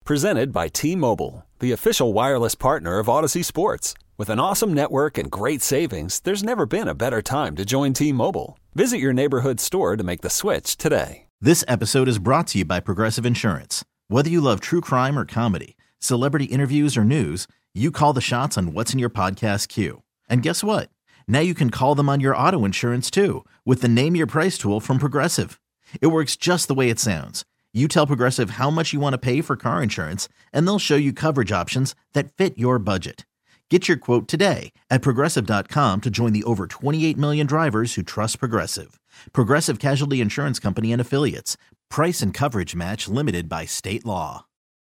Presented by T-Mobile, the official wireless partner of Odyssey Sports. With an awesome network and great savings, there's never been a better time to join T-Mobile. Visit your neighborhood store to make the switch today. This episode is brought to you by Progressive Insurance. Whether you love true crime or comedy, celebrity interviews or news, you call the shots on what's in your podcast queue. And guess what? Now you can call them on your auto insurance too with the Name Your Price tool from Progressive. It works just the way it sounds. You tell Progressive how much you want to pay for car insurance, and they'll show you coverage options that fit your budget. Get your quote today at Progressive.com to join the over 28 million drivers who trust Progressive. Progressive Casualty Insurance Company and Affiliates. Price and coverage match limited by state law.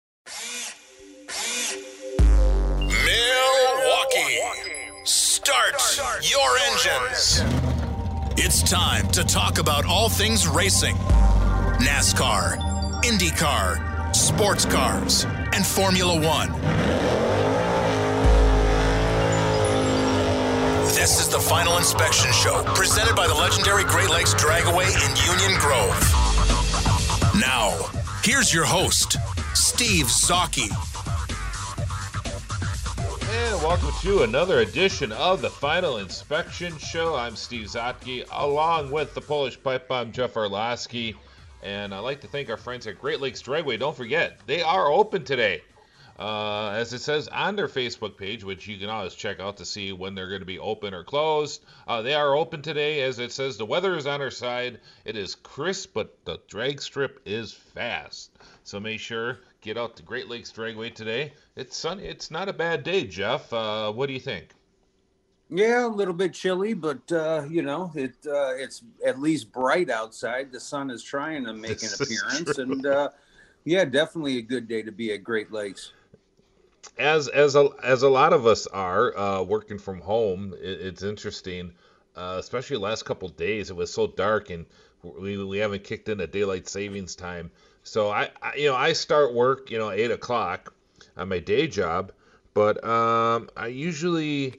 Milwaukee, start your engines. It's time to talk about all things racing. NASCAR, IndyCar, sports cars, and Formula One. This is the Final Inspection Show, presented by the legendary Great Lakes Dragaway in Union Grove. Now, here's your host, Steve Zocchi. And welcome to another edition of the Final Inspection Show. I'm Steve Zocchi, along with the Polish Pipe Bomb, Jeff Arlowski. And I'd like to thank our friends at Great Lakes Dragway. Don't forget, they are open today. As it says on their Facebook page, which you can always check out to see when they're going to be open or closed. They are open today. As it says, the weather is on our side. It is crisp, but the drag strip is fast. So make sure, get out to Great Lakes Dragway today. It's sunny. It's not a bad day, Jeff. What do you think? Yeah, a little bit chilly, but it's at least bright outside. The sun is trying to make an appearance, and yeah, definitely a good day to be at Great Lakes. As a lot of us are working from home, it's interesting, especially the last couple of days. It was so dark, and we haven't kicked in a daylight savings time. So I start work 8:00 on my day job, but I usually.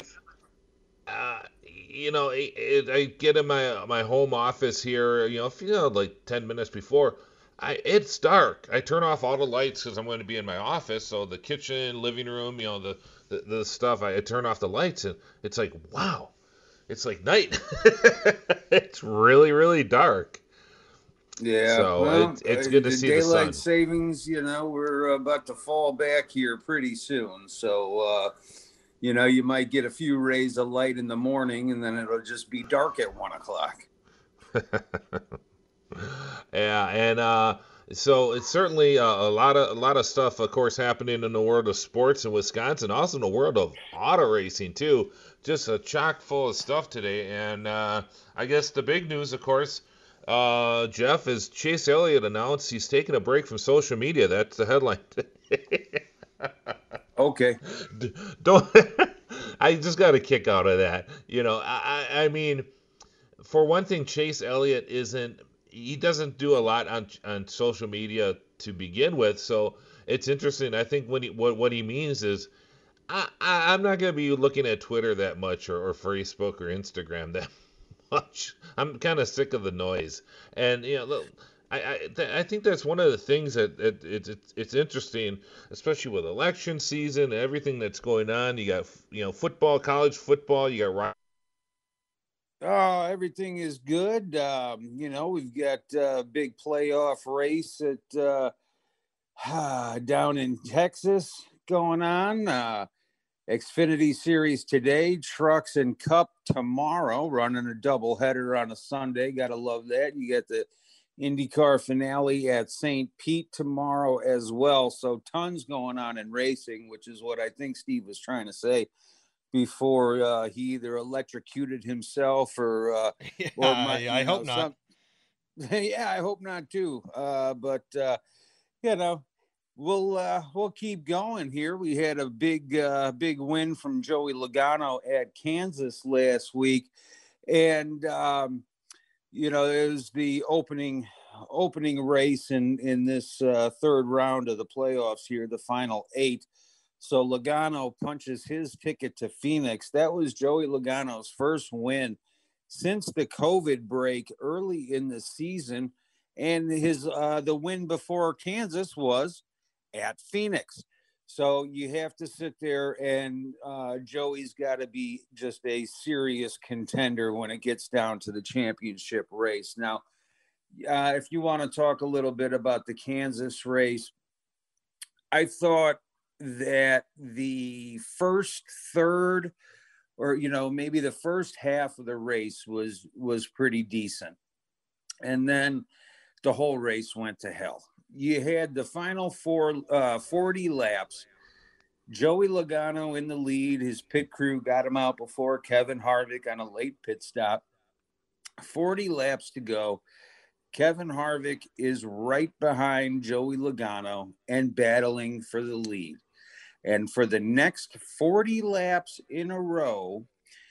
I get in my home office here, like 10 minutes before. It's dark. I turn off all the lights because I'm going to be in my office. So the kitchen, living room, the stuff, I turn off the lights, and it's like, wow, it's like night. It's really, really dark. Yeah. So well, it's good to see the sun. Daylight savings, we're about to fall back here pretty soon. So, you might get a few rays of light in the morning, and then it'll just be dark at 1:00. Yeah, and so it's certainly a lot of stuff, of course, happening in the world of sports in Wisconsin, also in the world of auto racing too. Just a chock full of stuff today, and I guess the big news, of course, Jeff, is Chase Elliott announced he's taking a break from social media. That's the headline today. Okay. Don't. I just got a kick out of that. I mean, for one thing, Chase Elliott he doesn't do a lot on social media to begin with. So it's interesting. I think what he means is I'm not going to be looking at Twitter that much or Facebook or Instagram that much. I'm kind of sick of the noise. And, I think that's one of the things that it's interesting, especially with election season and everything that's going on. You got football, college football. You got Oh, everything is good. We've got a big playoff race at down in Texas going on. Xfinity Series today, Trucks and Cup tomorrow, running a doubleheader on a Sunday. Got to love that. You got the IndyCar finale at St. Pete tomorrow as well. So tons going on in racing, which is what I think Steve was trying to say before he either electrocuted himself or I hope not. Yeah, I hope not too. But we'll keep going here. We had a big win from Joey Logano at Kansas last week, and it was the opening race in this third round of the playoffs here, the final 8. So Logano punches his ticket to Phoenix. That was Joey Logano's first win since the COVID break early in the season. And his the win before Kansas was at Phoenix. So you have to sit there, and Joey's got to be just a serious contender when it gets down to the championship race. Now, if you want to talk a little bit about the Kansas race, I thought that the first third, or maybe the first half of the race was pretty decent, and then the whole race went to hell. You had the final 40 laps. Joey Logano in the lead. His pit crew got him out before Kevin Harvick on a late pit stop. 40 laps to go. Kevin Harvick is right behind Joey Logano and battling for the lead. And for the next 40 laps in a row,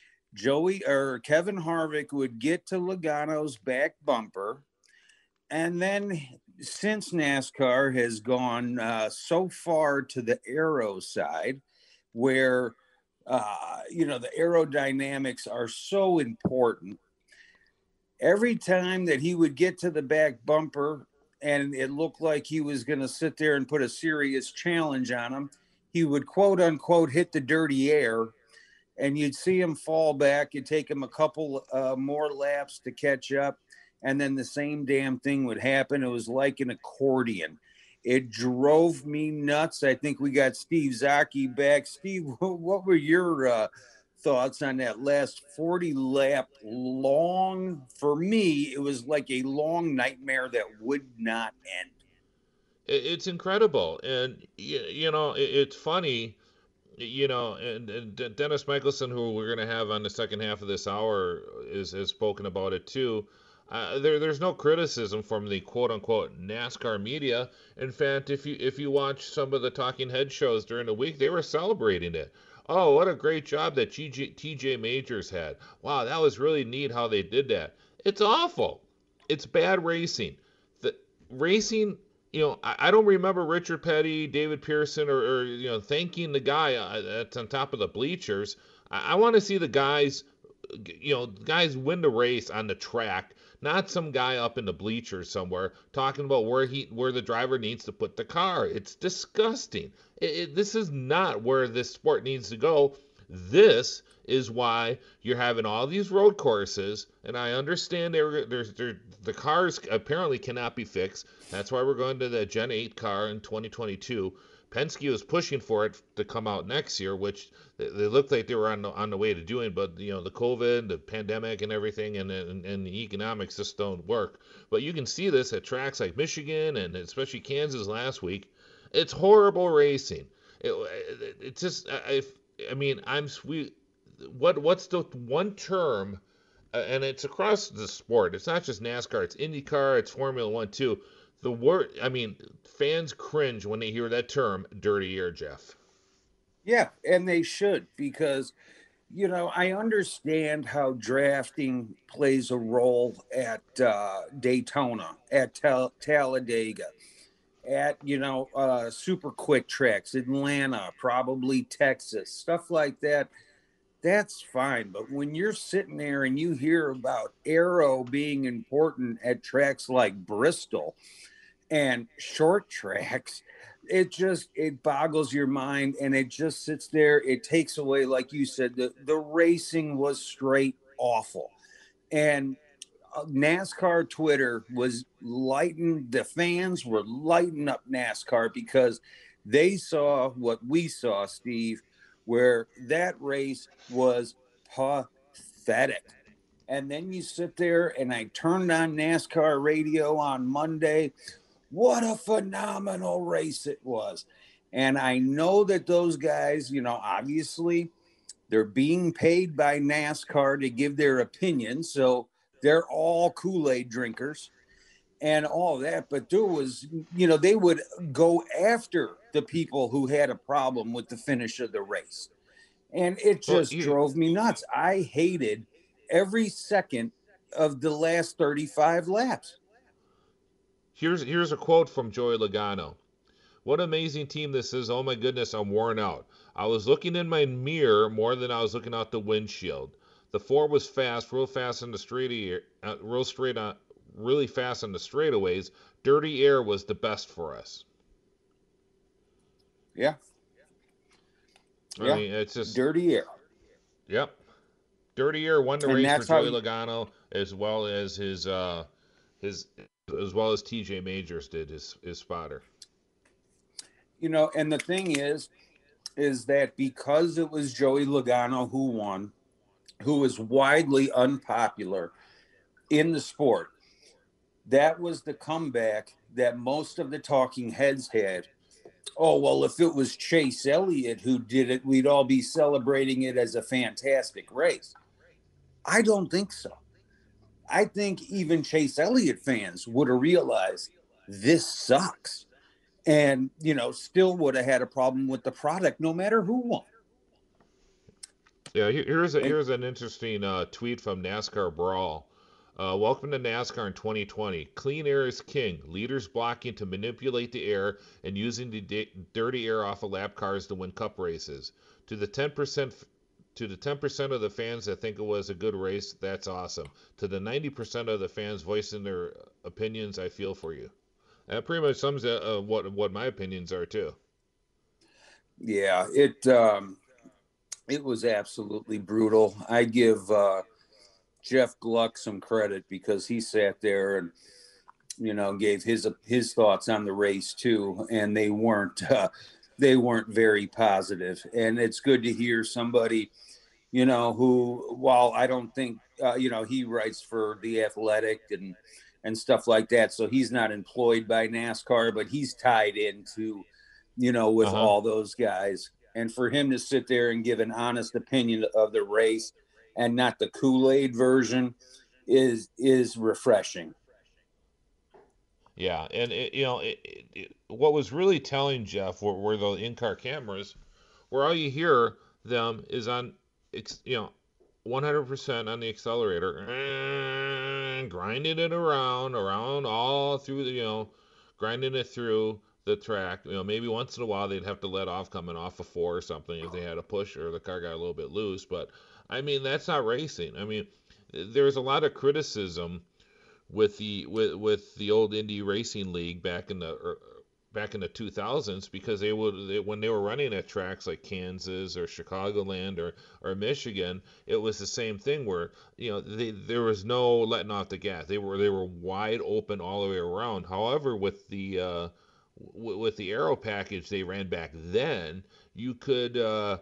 Kevin Harvick would get to Logano's back bumper. And then, since NASCAR has gone so far to the aero side, where the aerodynamics are so important, every time that he would get to the back bumper and it looked like he was going to sit there and put a serious challenge on him, he would quote unquote hit the dirty air, and you'd see him fall back. It'd take him a couple more laps to catch up, and then the same damn thing would happen. It was like an accordion. It drove me nuts. I think we got Steve Zaki back. Steve, what were your thoughts on that last 40 lap long? For me, it was like a long nightmare that would not end. It's incredible. And, it's funny, and Dennis Michelson, who we're going to have on the second half of this hour, has spoken about it too. There's no criticism from the quote-unquote NASCAR media. In fact, if you watch some of the talking head shows during the week, they were celebrating it. Oh, what a great job that TJ Majors had. Wow, that was really neat how they did that. It's awful. It's bad racing. The racing, I don't remember Richard Petty, David Pearson, or thanking the guy that's on top of the bleachers. I want to see the guys win the race on the track, not some guy up in the bleachers somewhere talking about where the driver needs to put the car. It's disgusting. This is not where this sport needs to go. This is why you're having all these road courses, and I understand the cars apparently cannot be fixed. That's why we're going to the Gen 8 car in 2022. Penske was pushing for it to come out next year, which they looked like they were on the way to doing, but the COVID, the pandemic, and everything, and the economics just don't work. But you can see this at tracks like Michigan and especially Kansas last week. It's horrible racing. It's just what's the one term, and it's across the sport. It's not just NASCAR. It's IndyCar. It's Formula One too. The word, fans cringe when they hear that term, dirty air, Jeff. Yeah, and they should, because, I understand how drafting plays a role at Daytona, at Talladega, at, super quick tracks, Atlanta, probably Texas, stuff like that. That's fine. But when you're sitting there and you hear about aero being important at tracks like Bristol and short tracks, it boggles your mind, and it just sits there. It takes away, like you said, the racing was straight awful. And NASCAR Twitter the fans were lighting up NASCAR because they saw what we saw, Steve, where that race was pathetic. And then you sit there, and I turned on NASCAR radio on Monday. What a phenomenal race it was. And I know that those guys, obviously they're being paid by NASCAR to give their opinion. So they're all Kool-Aid drinkers and all that. But there was, they would go after the people who had a problem with the finish of the race. And it just drove me nuts. I hated every second of the last 35 laps. Here's a quote from Joey Logano. What an amazing team this is. Oh my goodness, I'm worn out. I was looking in my mirror more than I was looking out the windshield. The Ford was fast, real fast on the really fast on the straightaways. Dirty air was the best for us. Yeah. I mean, it's just dirty air. Yep. Dirty air won the And race for that's how Joey Logano, as well as his as well as TJ Majors did his spotter. And the thing is that because it was Joey Logano who won, who was widely unpopular in the sport, that was the comeback that most of the talking heads had. Oh, well, if it was Chase Elliott who did it, we'd all be celebrating it as a fantastic race. I don't think so. I think even Chase Elliott fans would have realized this sucks and, still would have had a problem with the product no matter who won. Yeah, here's an interesting tweet from NASCAR Brawl. Welcome to NASCAR in 2020. Clean air is king. Leaders blocking to manipulate the air and using the dirty air off of lap cars to win cup races. To the 10% of the fans that think it was a good race, that's awesome. To the 90% of the fans voicing their opinions, I feel for you. That pretty much sums up what my opinions are too. Yeah, it was absolutely brutal. I give Jeff Gluck some credit because he sat there and gave his thoughts on the race too, and they weren't very positive. And it's good to hear somebody who, while I don't think he writes for The Athletic and stuff like that, so he's not employed by NASCAR, but he's tied into with all those guys. And for him to sit there and give an honest opinion of the race and not the Kool-Aid version is refreshing. Yeah, and what was really telling, Jeff, were the in-car cameras, where all you hear them is on, 100% on the accelerator, and grinding it around all through the, grinding it through the track. Maybe once in a while they'd have to let off coming off a 4 or something if they had a push or the car got a little bit loose. But I mean, that's not racing. I mean, there's a lot of criticism with the old Indy Racing League back in the 2000s, because when they were running at tracks like Kansas or Chicagoland or Michigan, it was the same thing where there was no letting off the gas. They were wide open all the way around. However, with the aero package they ran back then, you could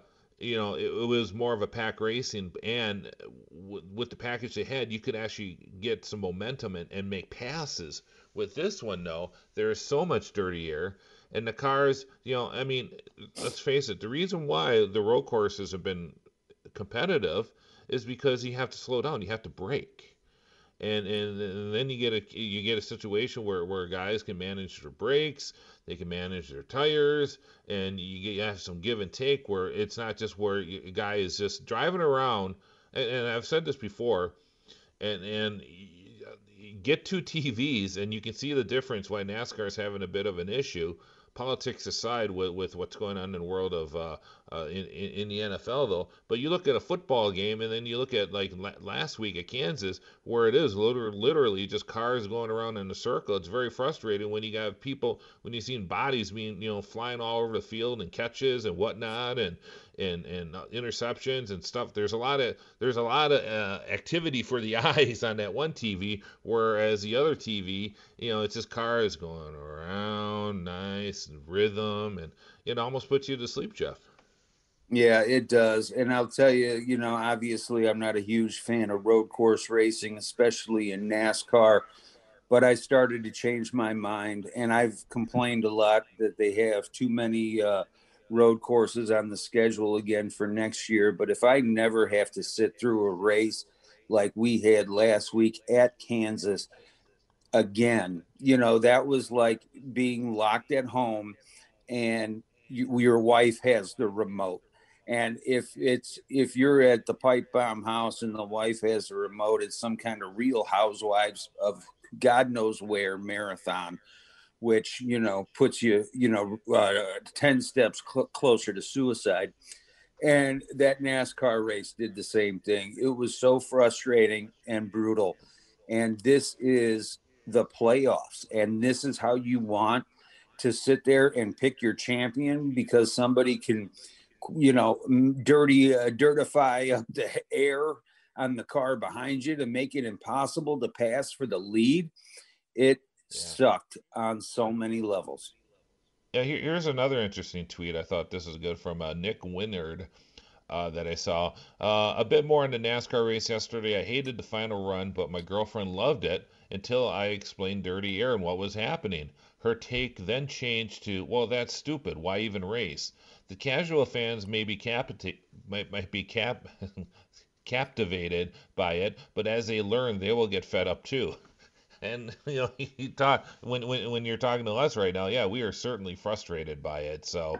it was more of a pack racing, and with the package they had, you could actually get some momentum and make passes. With this one, though, there's so much dirty air, and the cars, I mean, let's face it, the reason why the road courses have been competitive is because you have to slow down, you have to brake. And then you get a situation where guys can manage their brakes, they can manage their tires, and you have some give and take where it's not just where a guy is just driving around. And I've said this before, and you get 2 TVs and you can see the difference why NASCAR is having a bit of an issue. Politics aside, with what's going on in the world of in the NFL, though. But you look at a football game, and then you look at like last week at Kansas, where it is literally just cars going around in a circle. It's very frustrating when you got people, when you've seen bodies being flying all over the field, and catches and whatnot, and interceptions and stuff. There's a lot of activity for the eyes on that one TV, whereas the other TV, it's just cars going around, nice and rhythm, and it almost puts you to sleep, Jeff. Yeah, it does. And I'll tell you, obviously I'm not a huge fan of road course racing, especially in NASCAR, but I started to change my mind, and I've complained a lot that they have too many road courses on the schedule again for next year. But if I never have to sit through a race like we had last week at Kansas again, that was like being locked at home, and your wife has the remote. And if you're at the Pipe Bomb House and the wife has the remote, it's some kind of Real Housewives of God knows where marathon, which, puts you, 10 steps closer to suicide. And that NASCAR race did the same thing. It was so frustrating and brutal. And this is the playoffs. And this is how you want to sit there and pick your champion because somebody can, dirtify up the air on the car behind you to make it impossible to pass for the lead. It sucked on so many levels. Yeah, here's another interesting tweet. I thought this was good from Nick Winnard that I saw. A bit more on the NASCAR race yesterday. I hated the final run, but my girlfriend loved it until I explained dirty air and what was happening. Her take then changed to, well, that's stupid. Why even race? The casual fans may be captivated by it, but as they learn, they will get fed up too. And you talk when you're talking to us right now, yeah, we are certainly frustrated by it. So,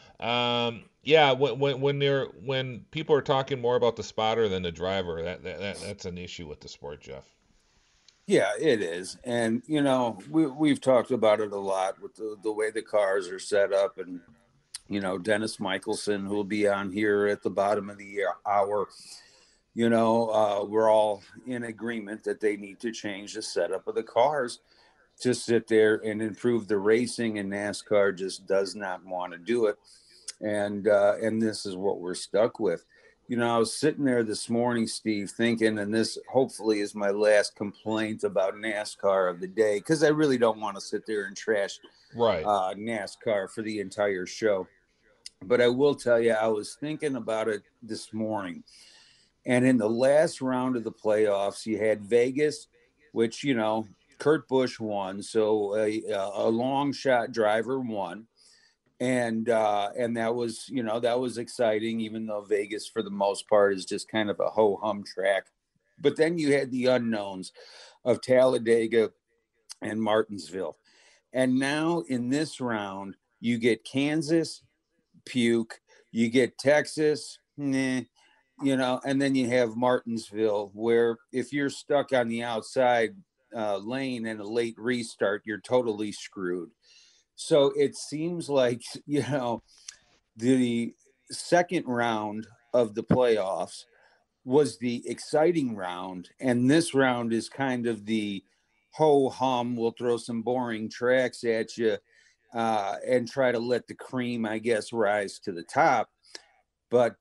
when people are talking more about the spotter than the driver, that's an issue with the sport, Jeff. Yeah, it is. And, we've talked about it a lot with the way the cars are set up. And, Dennis Michelson, who will be on here at the bottom of the hour, we're all in agreement that they need to change the setup of the cars to sit there and improve the racing. And NASCAR just does not want to do it. And this is what we're stuck with. I was sitting there this morning, Steve, thinking, and this hopefully is my last complaint about NASCAR of the day, because I really don't want to sit there and trash NASCAR for the entire show. But I will tell you, I was thinking about it this morning. And in the last round of the playoffs, you had Vegas, which, Kurt Busch won. So a long shot driver won. And that was exciting, even though Vegas for the most part is just kind of a ho-hum track. But then you had the unknowns of Talladega and Martinsville. And now in this round, you get Kansas, puke, you get Texas, and then you have Martinsville, where if you're stuck on the outside lane and a late restart, you're totally screwed. So it seems like, the second round of the playoffs was the exciting round. And this round is kind of the ho-hum. We'll throw some boring tracks at you and try to let the cream, I guess, rise to the top. But,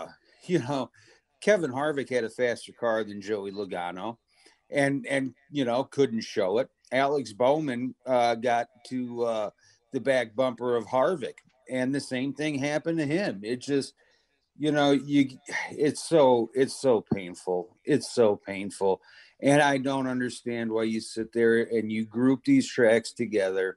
Kevin Harvick had a faster car than Joey Logano and couldn't show it. Alex Bowman got to the back bumper of Harvick, and the same thing happened to him. It just, it's so painful. It's so painful. And I don't understand why you sit there and you group these tracks together.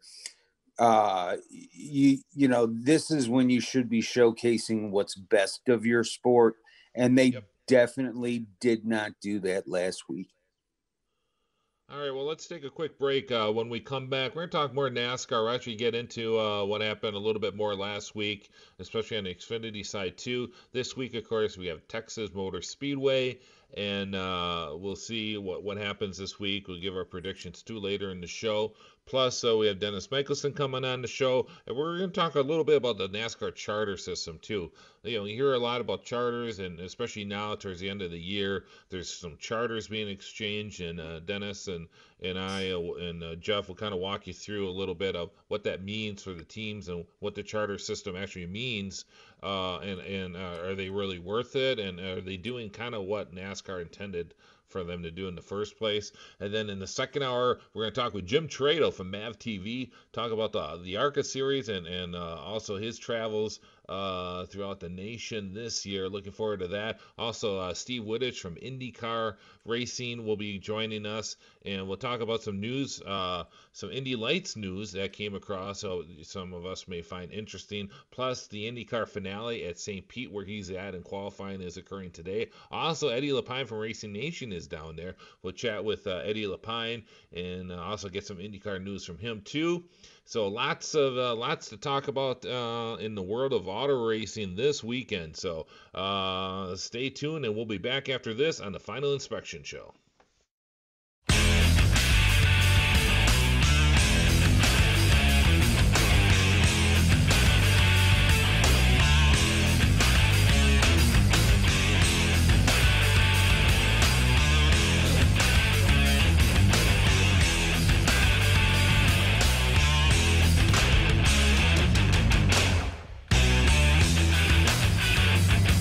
This is when you should be showcasing what's best of your sport. And they definitely did not do that last week. All right, well, let's take a quick break. When we come back, we're going to talk more NASCAR. We'll actually get into what happened a little bit more last week, especially on the Xfinity side, too. This week, of course, we have Texas Motor Speedway, and we'll see what happens this week. We'll give our predictions, too, later in the show. Plus, we have Dennis Michelson coming on the show, and we're going to talk a little bit about the NASCAR charter system, too. You hear a lot about charters, and especially now towards the end of the year, there's some charters being exchanged, and Dennis and I and Jeff will kind of walk you through a little bit of what that means for the teams and what the charter system actually means, and are they really worth it, and are they doing kind of what NASCAR intended for them to do in the first place. And then in the second hour, we're going to talk with Jim Trado from MAV TV, talk about the ARCA series and also his travels throughout the nation this year. Looking forward to that. Also, Steve Wittich from IndyCar Racing will be joining us, and we'll talk about some news, some Indy Lights news that came across, so some of us may find interesting. Plus, the IndyCar finale at St. Pete, where he's at, and qualifying is occurring today. Also, Eddie Lapine from Racing Nation is down there. We'll chat with Eddie Lapine and also get some IndyCar news from him too. So lots to talk about in the world of auto racing this weekend. So stay tuned, and we'll be back after this on the Final Inspection Show.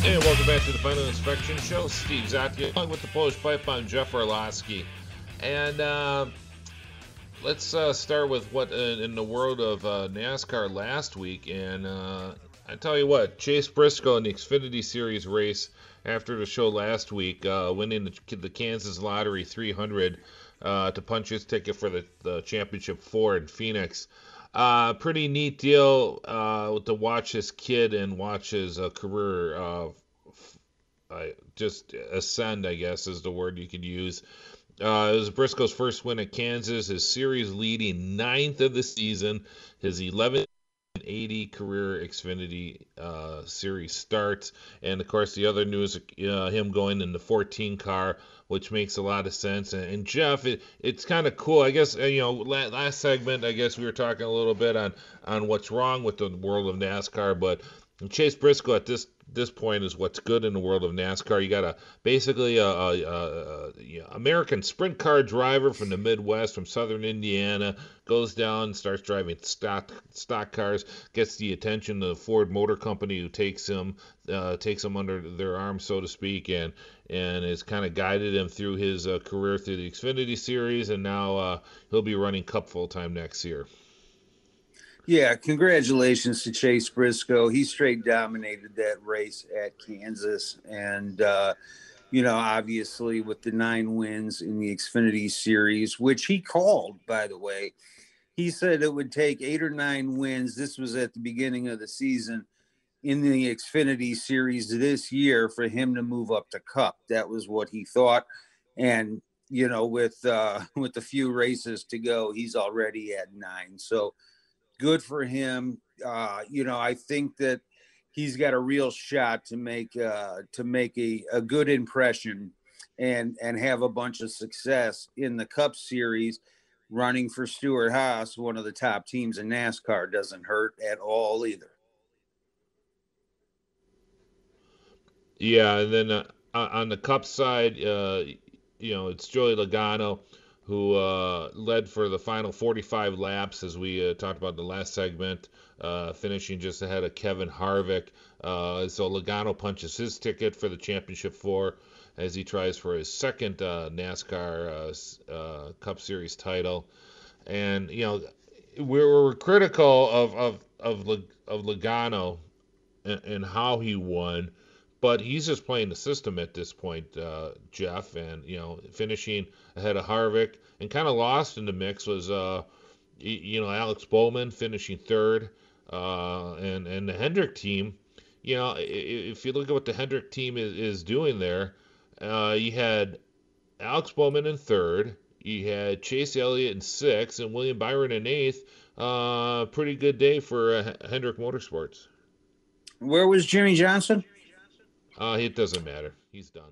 And welcome back to the Final Inspection Show. Steve Zotke along with the Polish Pipe. I'm Jeff Orlowski. And let's start with what in the world of NASCAR last week. And I tell you what, Chase Briscoe in the Xfinity Series race after the show last week, winning the Kansas Lottery 300 to punch his ticket for the Championship 4 in Phoenix. Pretty neat deal to watch this kid and watch his career just ascend, I guess is the word you could use. It was Briscoe's first win at Kansas, his series leading 9th of the season, his 1180 career Xfinity series starts, and of course the other news, him going in the 14 car, which makes a lot of sense. And Jeff, it's kind of cool. I guess, last segment, I guess we were talking a little bit on what's wrong with the world of NASCAR, but Chase Briscoe at this point is what's good in the world of NASCAR. You got basically a American sprint car driver from the Midwest, from Southern Indiana, goes down, starts driving stock cars, gets the attention of the Ford Motor Company, who takes him under their arm, so to speak, and has kind of guided him through his career through the Xfinity Series, and now he'll be running Cup full time next year. Yeah, congratulations to Chase Briscoe. He straight dominated that race at Kansas. And, obviously with the 9 wins in the Xfinity Series, which he called, by the way, he said it would take 8 or 9 wins. This was at the beginning of the season in the Xfinity Series this year for him to move up to Cup. That was what he thought. And, with the few races to go, he's already at 9. So, good for him. I think that he's got a real shot to make a good impression and have a bunch of success in the Cup Series. Running for Stewart-Haas, one of the top teams in NASCAR, doesn't hurt at all either. Yeah, and then on the Cup side, it's Joey Logano, who led for the final 45 laps, as we talked about in the last segment, finishing just ahead of Kevin Harvick. So Logano punches his ticket for the Championship 4 as he tries for his second NASCAR Cup Series title. And, we're critical of Logano and how he won, but he's just playing the system at this point, Jeff, and, finishing ahead of Harvick, and kind of lost in the mix was, Alex Bowman finishing third, and the Hendrick team, if you look at what the Hendrick team is doing there, you had Alex Bowman in third, you had Chase Elliott in sixth, and William Byron in eighth. Pretty good day for Hendrick Motorsports. Where was Jimmy Johnson? It doesn't matter. He's done.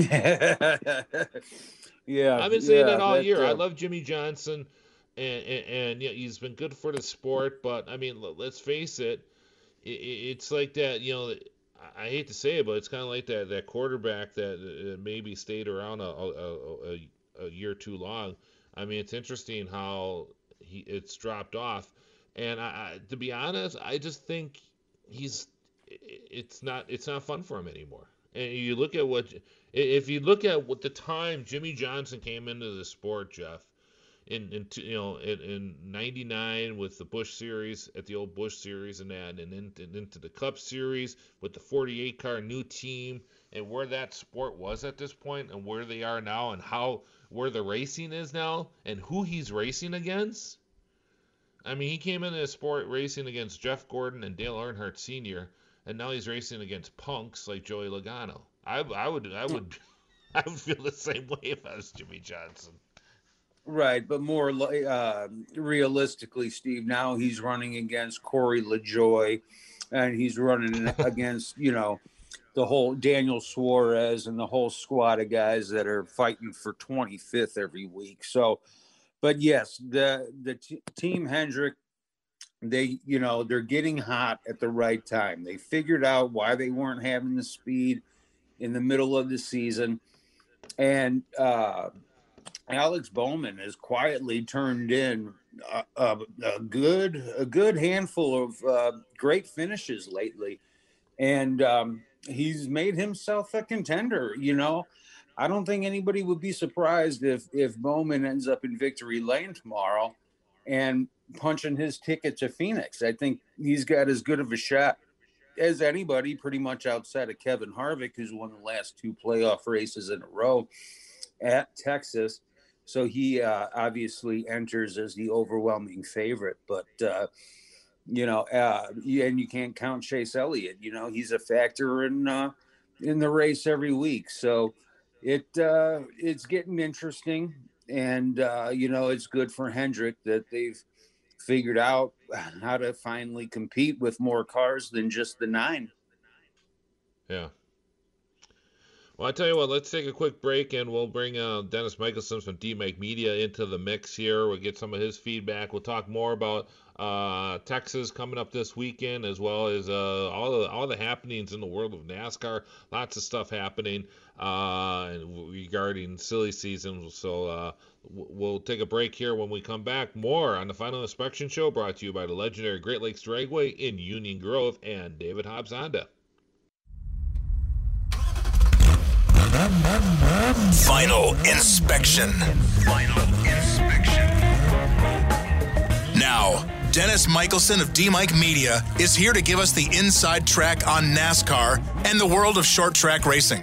Yeah, I've been saying that all year. I love Jimmy Johnson, and he's been good for the sport. But I mean, let's face it, it's like that. I hate to say it, but it's kind of like that quarterback that maybe stayed around a year too long. I mean, it's interesting how it's dropped off, and to be honest, I just think it's not fun for him anymore. And you look at what the time Jimmy Johnson came into the sport, Jeff, in '99 with the Busch Series, at the old Busch Series and that, and into the Cup Series with the 48 car new team, and where that sport was at this point, and where they are now, and where the racing is now, and who he's racing against. I mean, he came into the sport racing against Jeff Gordon and Dale Earnhardt Sr., and now he's racing against punks like Joey Logano. I would feel the same way if I was Jimmy Johnson. Right, but more realistically, Steve, now he's running against Corey LaJoie, and he's running against, the whole Daniel Suarez and the whole squad of guys that are fighting for 25th every week. So, but yes, the Team Hendrick, they're getting hot at the right time. They figured out why they weren't having the speed in the middle of the season. And Alex Bowman has quietly turned in a good handful of great finishes lately. And he's made himself a contender. I don't think anybody would be surprised if Bowman ends up in victory lane tomorrow and punching his ticket to Phoenix. I think he's got as good of a shot as anybody, pretty much outside of Kevin Harvick, who's won the last 2 playoff races in a row at Texas. So he obviously enters as the overwhelming favorite. But, and you can't count Chase Elliott. He's a factor in the race every week. So it's getting interesting. And, it's good for Hendrick that they've figured out how to finally compete with more cars than just the 9. Yeah. Well, I tell you what, let's take a quick break and we'll bring Dennis Michelson from D-Mike Media into the mix here. We'll get some of his feedback. We'll talk more about Texas coming up this weekend, as well as all the happenings in the world of NASCAR. Lots of stuff happening regarding silly season. So we'll take a break here. When we come back, more on the Final Inspection Show, brought to you by the legendary Great Lakes Dragway in Union Grove and David Hobbs Honda. Final Inspection. Now, Dennis Michelson of D-Mike Media is here to give us the inside track on NASCAR and the world of short track racing.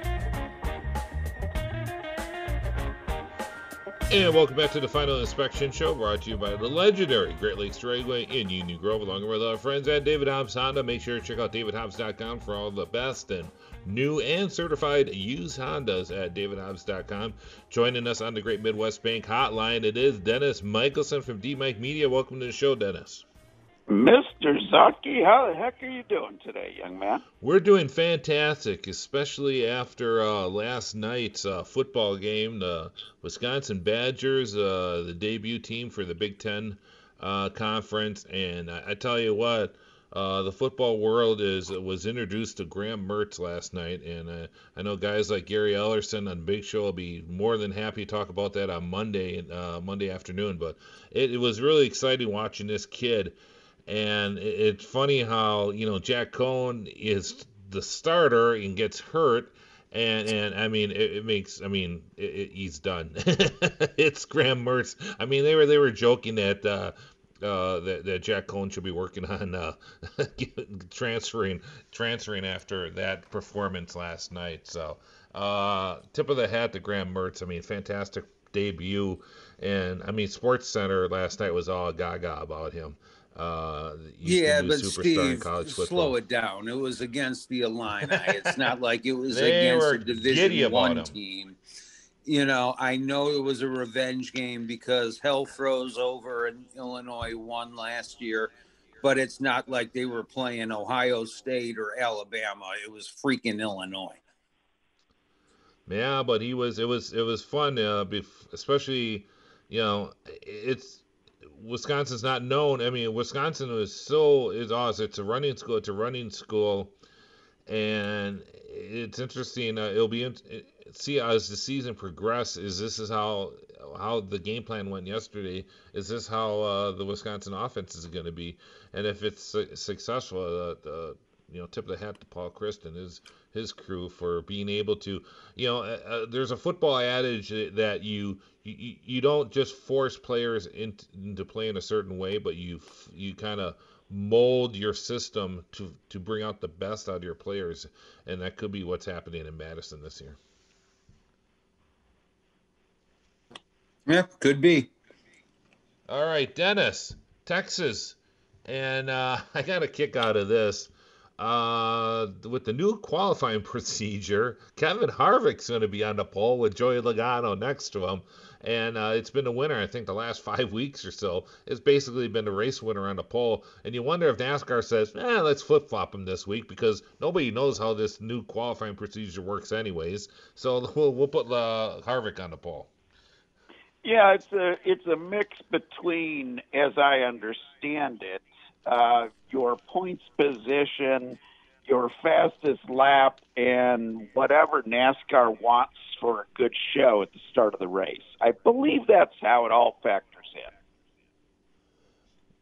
And welcome back to the Final Inspection Show, brought to you by the legendary Great Lakes Dragway in Union Grove, along with our friends at David Hobbs Honda. Make sure to check out davidhobbs.com for all the best and new and certified used Hondas at davidhobbs.com. Joining us on the Great Midwest Bank Hotline, it is Dennis Michelson from D-Mike Media. Welcome to the show, Dennis. Mr. Zaki, how the heck are you doing today, young man? We're doing fantastic, especially after last night's football game. The Wisconsin Badgers, the debut team for the Big Ten Conference. And I tell you what, the football world was introduced to Graham Mertz last night. And I know guys like Gary Ellerson on Big Show will be more than happy to talk about that on Monday afternoon. But it was really exciting watching this kid. And it's funny how, Jack Cohn is the starter and gets hurt. And I mean, he's done. It's Graham Mertz. I mean, they were joking that that Jack Cohn should be working on transferring after that performance last night. So, tip of the hat to Graham Mertz. I mean, fantastic debut. And I mean, Sports Center last night was all gaga about him. But Steve, slow it down. It was against the Illini. It's not like it was against a Division I team. I know it was a revenge game because hell froze over and Illinois won last year, but it's not like they were playing Ohio State or Alabama. It was freaking Illinois. Yeah, but it was fun, especially, Wisconsin's not known. I mean, Wisconsin is awesome. It's a running school, and it's interesting. It'll be see as the season progresses. Is how the game plan went yesterday? Is this how the Wisconsin offense is going to be? And if it's successful, tip of the hat to Paul Kristen, his crew, for being able to, there's a football adage that you don't just force players into playing a certain way, but you kind of mold your system to bring out the best out of your players, and that could be what's happening in Madison this year. Yeah, could be. All right, Dennis, Texas, and I got a kick out of this. With the new qualifying procedure, Kevin Harvick's going to be on the pole with Joey Logano next to him. And it's been a winner, I think, the last 5 weeks or so. It's basically been a race winner on the pole. And you wonder if NASCAR says, let's flip-flop him this week, because nobody knows how this new qualifying procedure works anyways. So we'll put Harvick on the pole. Yeah, it's a mix between, as I understand it, your points position, your fastest lap, and whatever NASCAR wants for a good show at the start of the race. I believe that's how it all factors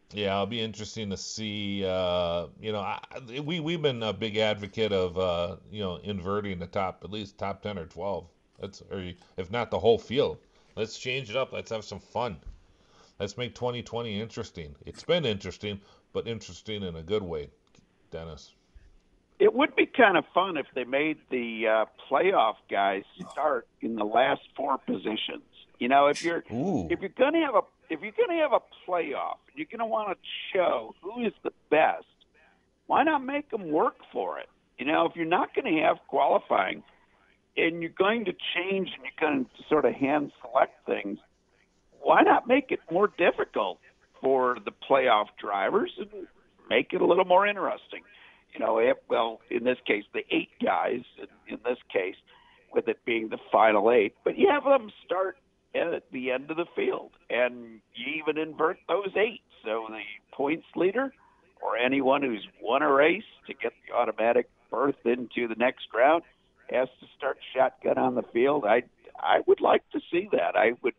Yeah, it'll be interesting to see. We've been a big advocate of inverting the top, at least top 10 or 12. If not the whole field. Let's change it up. Let's have some fun. Let's make 2020 interesting. It's been interesting, but interesting in a good way, Dennis. It would be kind of fun if they made the playoff guys start in the last four positions. If you're going to have a playoff, you're going to want to show who is the best. Why not make them work for it? If you're not going to have qualifying and you're going to change and you're going to sort of hand select things, why not make it more difficult for the playoff drivers and make it a little more interesting? In this case, the 8 guys, in this case, with it being the final 8, but you have them start at the end of the field, and you even invert those 8. So the points leader or anyone who's won a race to get the automatic berth into the next round has to start shotgun on the field. I would like to see that. I would,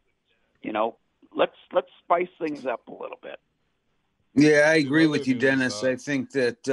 let's spice things up a little bit. Yeah, I agree with you, Dennis. I think that,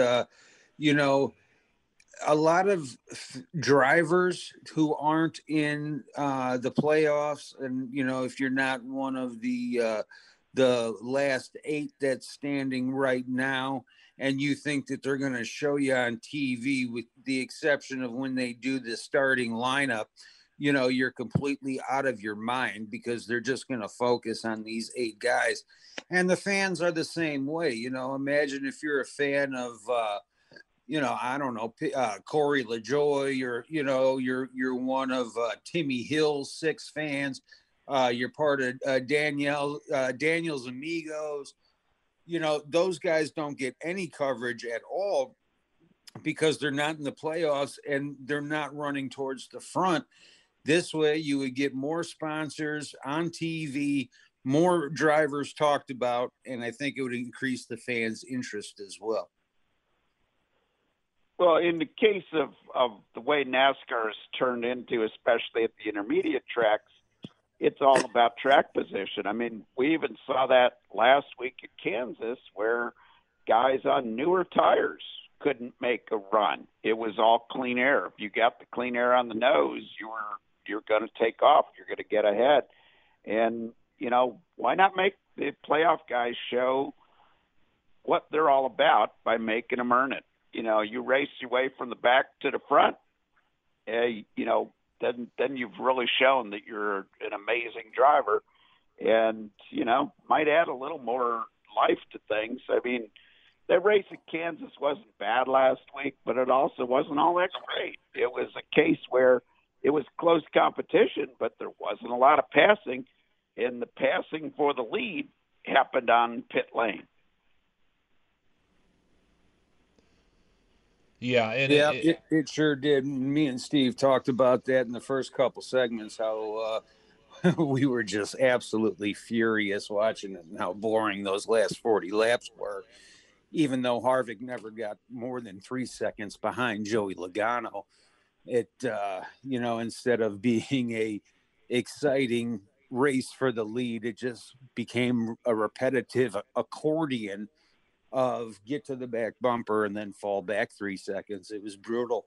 a lot of drivers who aren't in the playoffs, and, if you're not one of the last 8 that's standing right now, and you think that they're going to show you on TV, with the exception of when they do the starting lineup, you're completely out of your mind because they're just going to focus on these 8 guys. And the fans are the same way. Imagine if you're a fan of, I don't know, Corey LaJoie, or, you're one of Timmy Hill's 6 fans. You're part of Daniel's Amigos. Those guys don't get any coverage at all because they're not in the playoffs and they're not running towards the front. This way, you would get more sponsors on TV, more drivers talked about, and I think it would increase the fans' interest as well. Well, in the case of the way NASCAR is turned into, especially at the intermediate tracks, it's all about track position. I mean, we even saw that last week at Kansas where guys on newer tires couldn't make a run. It was all clean air. If you got the clean air on the nose, you're going to take off. You're going to get ahead. And, why not make the playoff guys show what they're all about by making them earn it? You race your way from the back to the front, then you've really shown that you're an amazing driver and, might add a little more life to things. I mean, that race at Kansas wasn't bad last week, but it also wasn't all that great. It was a case where it was close competition, but there wasn't a lot of passing, and the passing for the lead happened on pit lane. Yeah, and it sure did. Me and Steve talked about that in the first couple segments, how we were just absolutely furious watching it and how boring those last 40 laps were, even though Harvick never got more than 3 seconds behind Joey Logano. It, instead of being a exciting race for the lead, it just became a repetitive accordion of get to the back bumper and then fall back 3 seconds. It was brutal.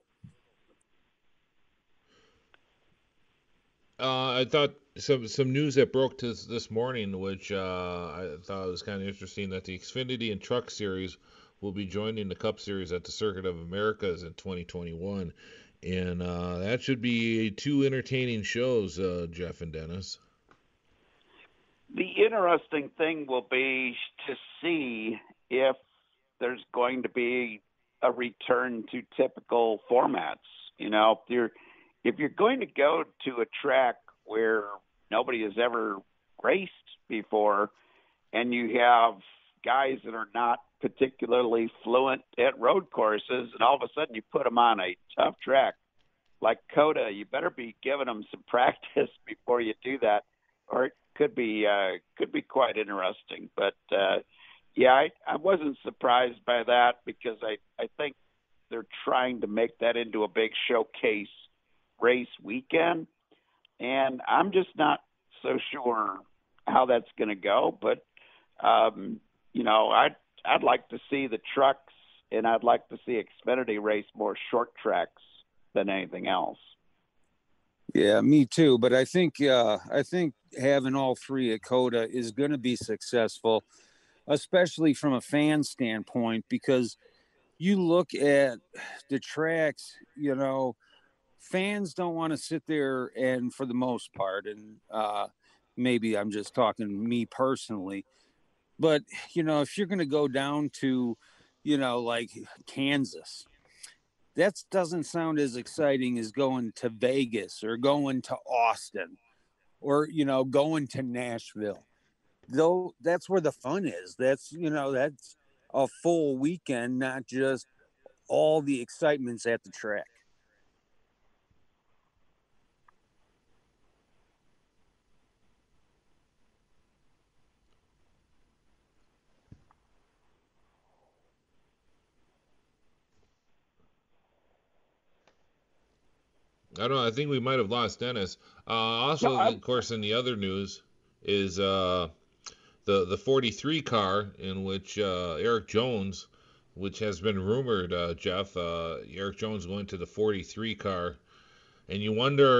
I thought some news that broke this morning, which I thought was kind of interesting, that the Xfinity and Truck Series will be joining the Cup Series at the Circuit of Americas in 2021. And that should be 2 entertaining shows, Jeff and Dennis. The interesting thing will be to see if there's going to be a return to typical formats. If you're going to go to a track where nobody has ever raced before and you have guys that are not particularly fluent at road courses, and all of a sudden you put them on a tough track like COTA, you better be giving them some practice before you do that, or it could be quite interesting. But I wasn't surprised by that because I think they're trying to make that into a big showcase race weekend, and I'm just not so sure how that's going to go. But I'd like to see the trucks, and I'd like to see Xfinity race more short tracks than anything else. Yeah, me too. But I think having all three at COTA is going to be successful, especially from a fan standpoint, because you look at the tracks, fans don't want to sit there and, for the most part, and maybe I'm just talking me personally, but, if you're going to go down to, like Kansas, that doesn't sound as exciting as going to Vegas or going to Austin or, going to Nashville. Though that's where the fun is. That's a full weekend, not just all the excitements at the track. I don't know. I think we might have lost Dennis. Of course, in the other news is the 43 car in which Erik Jones, which has been rumored, Jeff, Erik Jones going to the 43 car, and you wonder,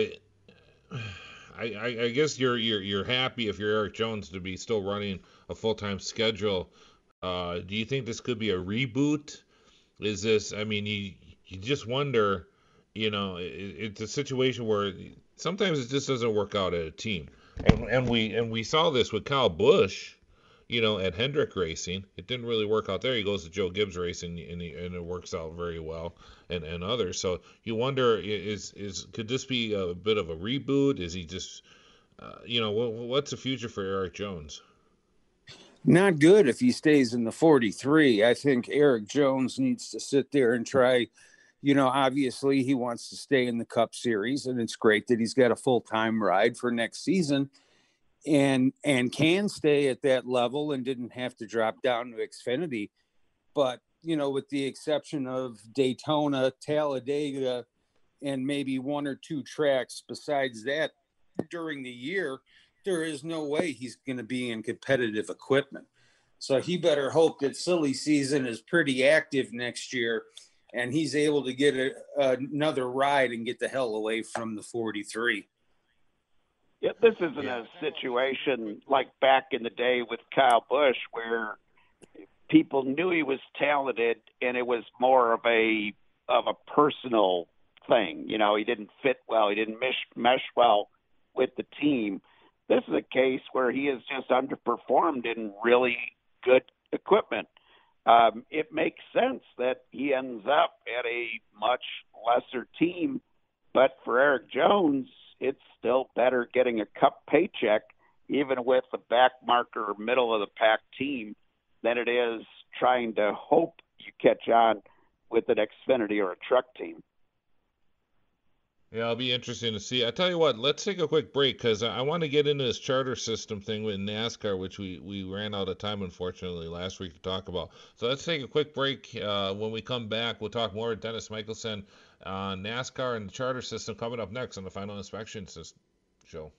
I guess you're happy if you're Erik Jones to be still running a full-time schedule. Do you think this could be a reboot? Is this? I mean, you just wonder. It's a situation where sometimes it just doesn't work out at a team, and we saw this with Kyle Busch, at Hendrick Racing. It didn't really work out there. He goes to Joe Gibbs Racing, and it works out very well, and others. So you wonder, could this be a bit of a reboot? Is he just, what's the future for Erik Jones? Not good if he stays in the 43. I think Erik Jones needs to sit there and try. Obviously he wants to stay in the Cup Series, and it's great that he's got a full-time ride for next season and can stay at that level and didn't have to drop down to Xfinity. But, with the exception of Daytona, Talladega, and maybe one or two tracks besides that during the year, there is no way he's going to be in competitive equipment. So he better hope that silly season is pretty active next year and he's able to get another ride and get the hell away from the 43. Yeah, this isn't a situation like back in the day with Kyle Busch where people knew he was talented and it was more of a personal thing. He didn't fit well. He didn't mesh well with the team. This is a case where he has just underperformed in really good equipment. It makes sense that he ends up at a much lesser team, but for Erik Jones, it's still better getting a Cup paycheck, even with the back marker middle of the pack team, than it is trying to hope you catch on with an Xfinity or a truck team. Yeah, it'll be interesting to see. I tell you what, let's take a quick break because I want to get into this charter system thing with NASCAR, which we ran out of time, unfortunately, last week to talk about. So let's take a quick break. When we come back, we'll talk more with Dennis Michelson on NASCAR and the charter system coming up next on the Final Inspection Show.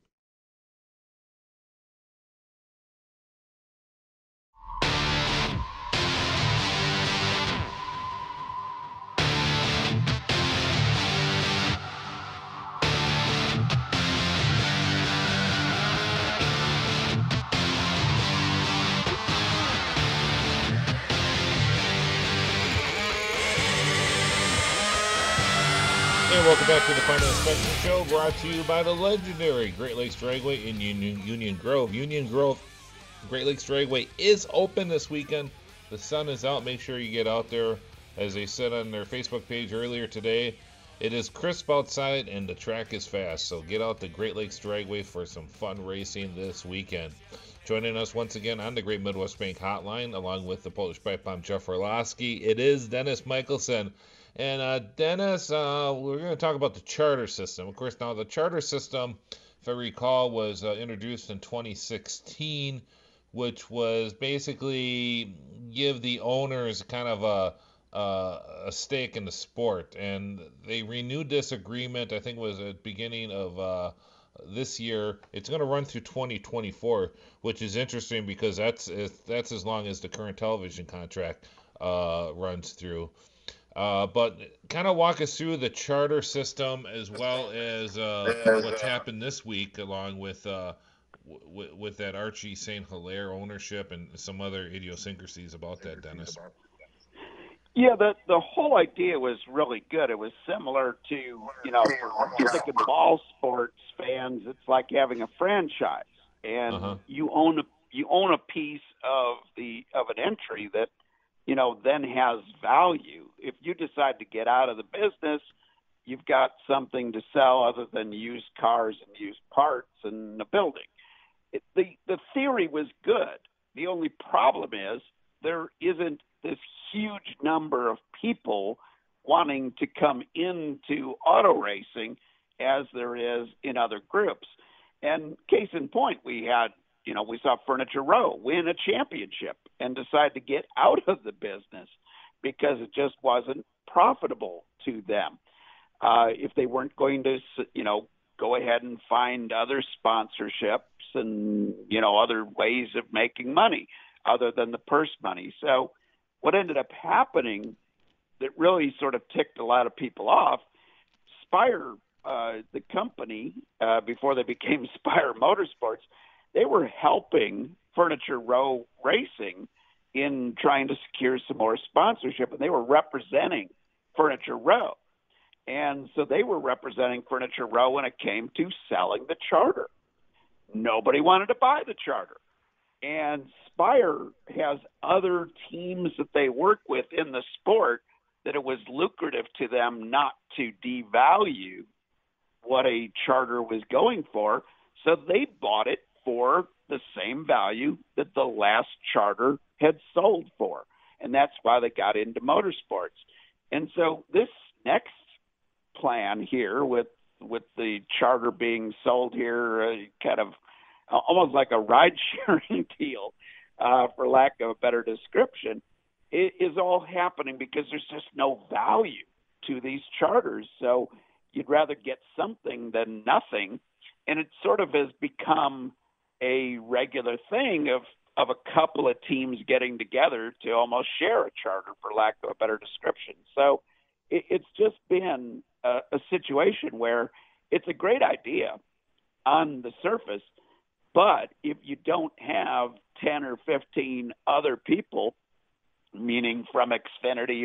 Welcome back to the Final Inspection Show, brought to you by the legendary Great Lakes Dragway in Union Grove. Union Grove Great Lakes Dragway is open this weekend. The sun is out. Make sure you get out there. As they said on their Facebook page earlier today, it is crisp outside and the track is fast. So get out to Great Lakes Dragway for some fun racing this weekend. Joining us once again on the Great Midwest Bank Hotline, along with the Polish Pipe Bomb Jeff Orlowski, it is Dennis Michelson. And Dennis, we're going to talk about the charter system. Of course, now the charter system, if I recall, was introduced in 2016, which was basically give the owners kind of a stake in the sport. And they renewed this agreement, I think it was at the beginning of this year. It's going to run through 2024, which is interesting because that's as long as the current television contract runs through. But kind of walk us through the charter system as well as what's happened this week, along with with that Archie St. Hilaire ownership and some other idiosyncrasies about that, Dennis. Yeah, the whole idea was really good. It was similar to, for stick and ball sports fans, it's like having a franchise, and you own a piece of an entry that then has value. If you decide to get out of the business, you've got something to sell other than used cars and used parts and a building. The theory was good. The only problem is there isn't this huge number of people wanting to come into auto racing as there is in other groups. And case in point, we saw Furniture Row win a championship and decide to get out of the business because it just wasn't profitable to them. If they weren't going to, go ahead and find other sponsorships and, other ways of making money other than the purse money. So what ended up happening that really sort of ticked a lot of people off, Spire, the company, before they became Spire Motorsports, they were helping Furniture Row Racing in trying to secure some more sponsorship, and they were representing Furniture Row. And so they were representing Furniture Row when it came to selling the charter. Nobody wanted to buy the charter. And Spire has other teams that they work with in the sport that it was lucrative to them not to devalue what a charter was going for. So they bought it for the same value that the last charter had sold for. And that's why they got into motorsports. And so this next plan here with the charter being sold here, kind of almost like a ride-sharing deal, for lack of a better description, it is all happening because there's just no value to these charters. So you'd rather get something than nothing. And it sort of has become a regular thing of a couple of teams getting together to almost share a charter, for lack of a better description. So it's just been a situation where it's a great idea on the surface, but if you don't have 10 or 15 other people, meaning from Xfinity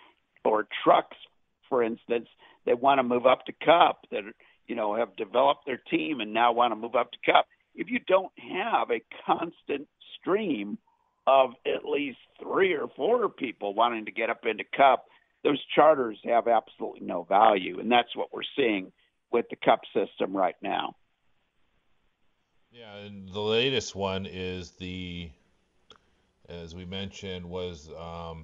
or trucks, for instance, that want to move up to Cup, that have developed their team and now want to move up to Cup, if you don't have a constant stream of at least 3 or 4 people wanting to get up into Cup, those charters have absolutely no value. And that's what we're seeing with the Cup system right now. Yeah, and the latest one is as we mentioned, was I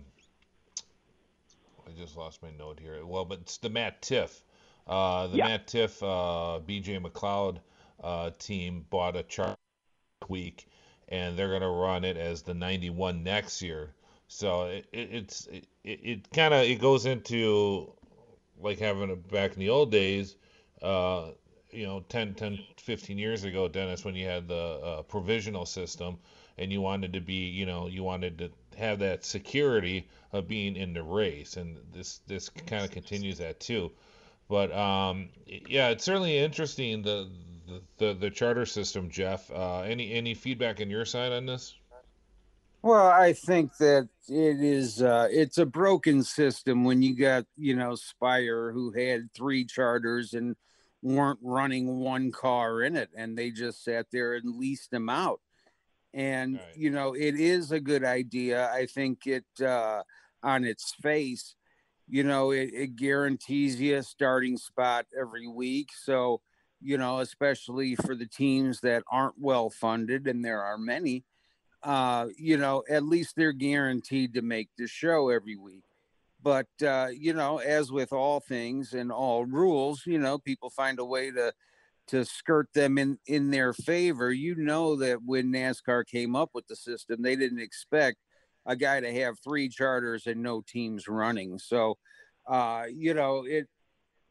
just lost my note here. Well, but it's the Matt Tifft. Matt Tifft, BJ McLeod team bought a charter week, and they're going to run it as the 91 next year. So it kind of goes into like having it back in the old days, 10, 15 years ago, Dennis, when you had the provisional system and you wanted to be, you wanted to have that security of being in the race. And this kind of continues that too. But yeah, it's certainly interesting, the charter system, Jeff. Any feedback on your side on this? Well, I think that it's a broken system when you got, Spire, who had 3 charters and weren't running one car in it, and they just sat there and leased them out. And, right. It is a good idea. I think it, on its face, it guarantees you a starting spot every week. So, especially for the teams that aren't well funded, and there are many, at least they're guaranteed to make the show every week. But, as with all things and all rules, people find a way to skirt them in their favor. That when NASCAR came up with the system, they didn't expect a guy to have 3 charters and no teams running. So,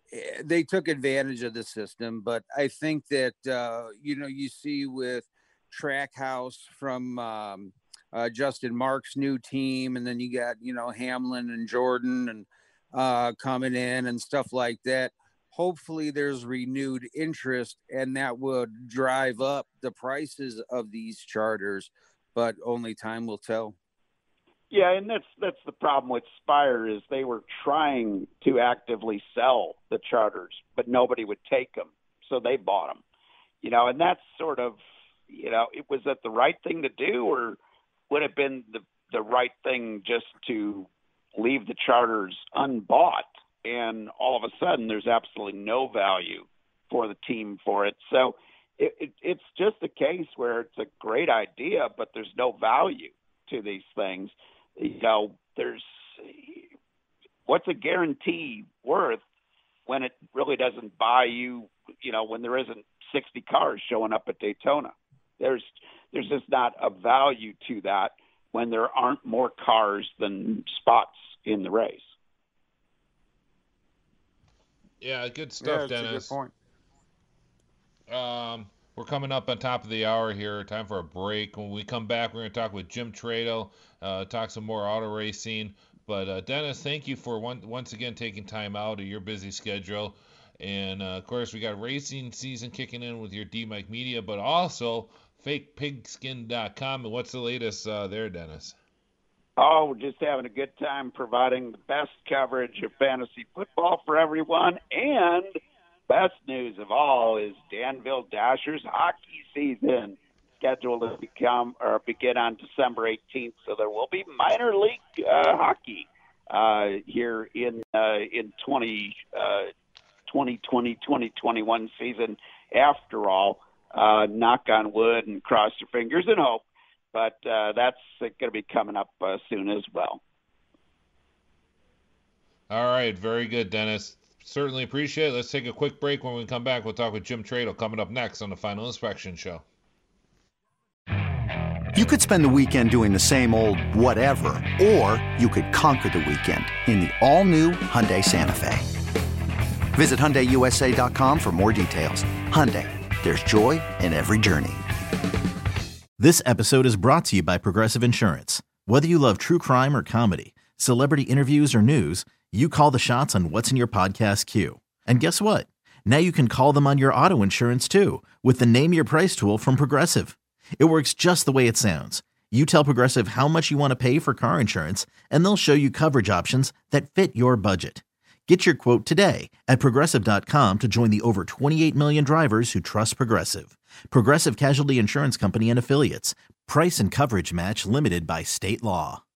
they took advantage of the system. But I think that, you see with Trackhouse from Justin Mark's new team, and then you got, Hamlin and Jordan and coming in and stuff like that. Hopefully there's renewed interest, and that would drive up the prices of these charters, but only time will tell. Yeah, and that's the problem with Spire is they were trying to actively sell the charters, but nobody would take them, so they bought them. And that's sort of, was that the right thing to do, or would it have been the right thing just to leave the charters unbought? And all of a sudden there's absolutely no value for the team for it. So it's just a case where it's a great idea, but there's no value to these things. There's what's a guarantee worth when it really doesn't buy you, when there isn't 60 cars showing up at Daytona. There's just not a value to that when there aren't more cars than spots in the race. Yeah, good stuff, Dennis. That's a good point. We're coming up on top of the hour here. Time for a break. When we come back, we're going to talk with Jim Trado, talk some more auto racing. But Dennis, thank you for once again taking time out of your busy schedule. And of course, we got racing season kicking in with your D-Mike Media, but also FakePigskin.com. And what's the latest there, Dennis? Oh, we're just having a good time providing the best coverage of fantasy football for everyone. And best news of all is Danville Dashers hockey season scheduled to begin on December 18th. So there will be minor league hockey here in 2020-2021 season. After all, knock on wood and cross your fingers and hope. But that's going to be coming up soon as well. All right. Very good, Dennis. Certainly appreciate it. Let's take a quick break. When we come back, we'll talk with Jim Trado coming up next on the Final Inspection Show. You could spend the weekend doing the same old whatever, or you could conquer the weekend in the all-new Hyundai Santa Fe. Visit HyundaiUSA.com for more details. Hyundai, there's joy in every journey. This episode is brought to you by Progressive Insurance. Whether you love true crime or comedy, celebrity interviews or news, you call the shots on what's in your podcast queue. And guess what? Now you can call them on your auto insurance too with the Name Your Price tool from Progressive. It works just the way it sounds. You tell Progressive how much you want to pay for car insurance, and they'll show you coverage options that fit your budget. Get your quote today at Progressive.com to join the over 28 million drivers who trust Progressive. Progressive Casualty Insurance Company and Affiliates. Price and coverage match limited by state law.